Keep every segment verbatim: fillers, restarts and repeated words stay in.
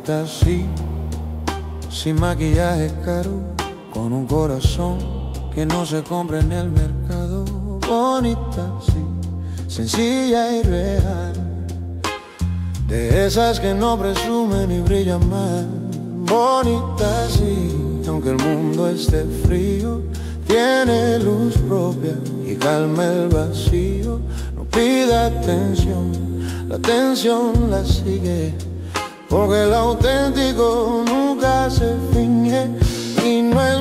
Bonita sí, sin maquillaje caro, con un corazón que no se compra en el mercado. Bonita sí, sencilla y real, de esas que no presumen y brillan más. Bonita sí, aunque el mundo esté frío, tiene luz propia y calma el vacío. No pida atención, la atención la sigue, porque el auténtico nunca se finge. Y no es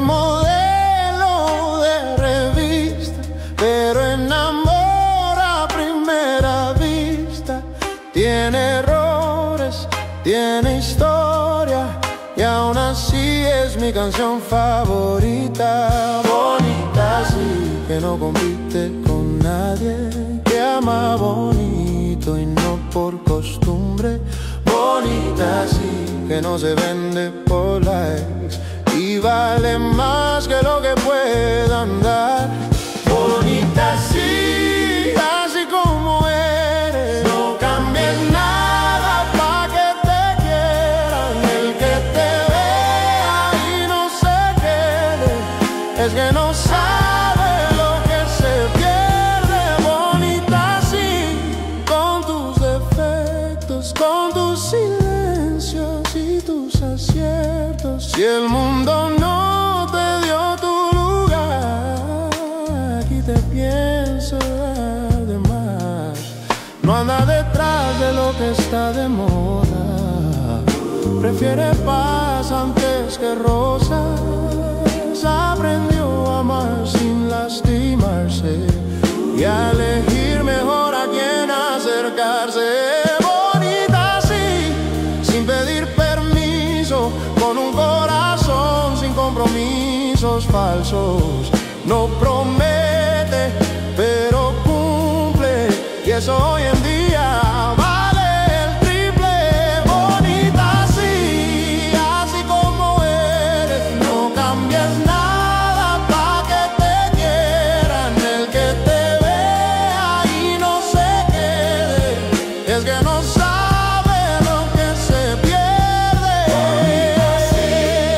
modelo de revista, pero enamora a primera vista. Tiene errores, tiene historia, y aún así es mi canción favorita. Bonita sí, que no compite con nadie, que ama bonito y no por costumbre. Bonita sí, que no se vende por likes y vale más que lo que puedan dar. Bonita sí, así como eres, no cambies nada pa' que te quieran. El que te vea y no se quede es que no sabe lo que se pierde. Bonita sí, con tus defectos, con tus silencios y tus aciertos. Si el mundo no te dio tu lugar, aquí te pienso de más. No anda detrás de lo que está de moda, prefiere paz antes que rosas. Aprendió a amar sin lastimarse y a elegir mejor a quién acercarse. Bonita sí, sin pedir permiso, con un corazón sin compromisos falsos. No promete, pero cumple, y eso hoy en día vale el triple. Bonita sí, así como eres, no cambies nada pa' que te quieran. El que te vea y no se quede es que no sabe lo que se pierde. Bonita sí,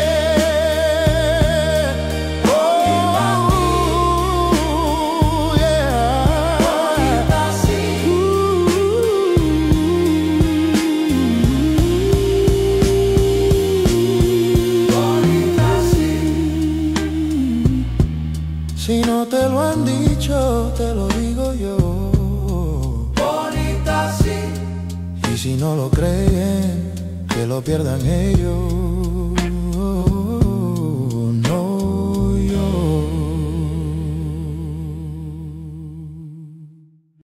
oh, yeah. Bonita sí, bonita sí. Si no te lo han dicho, te lo digo yo. Bonita sí. Y si no lo creen, que lo pierdan ellos.